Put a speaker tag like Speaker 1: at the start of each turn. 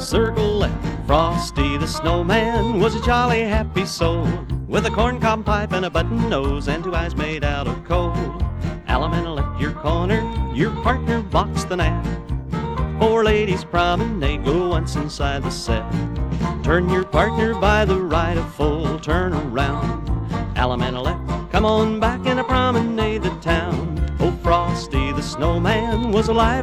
Speaker 1: circle left. Frosty the Snowman was a jolly happy soul, with a corncob pipe and a button nose and 2 eyes made out of coal. Allemande left your corner, your partner boxed the gnat. 4 ladies promenade, go once inside the set. Turn your partner by the right, a full turn around. Allemande left, come on back and a promenade the town. Oh, Frosty the Snowman was alive